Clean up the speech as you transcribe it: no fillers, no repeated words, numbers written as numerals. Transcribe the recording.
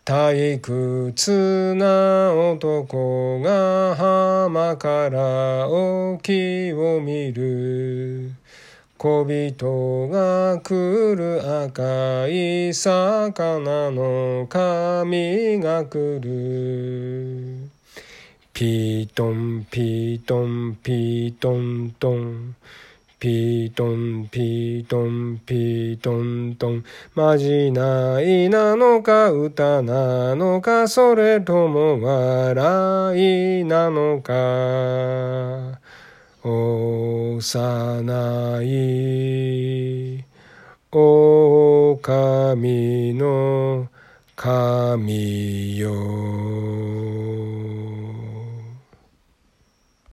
退屈な男が浜から沖を見る。小人が来る赤い魚の髪が来る。ピートンピートンピートントン。ピートンピートンピートントン。まじないなのか歌なのか、それとも笑いなのか。幼い狼の髪よ。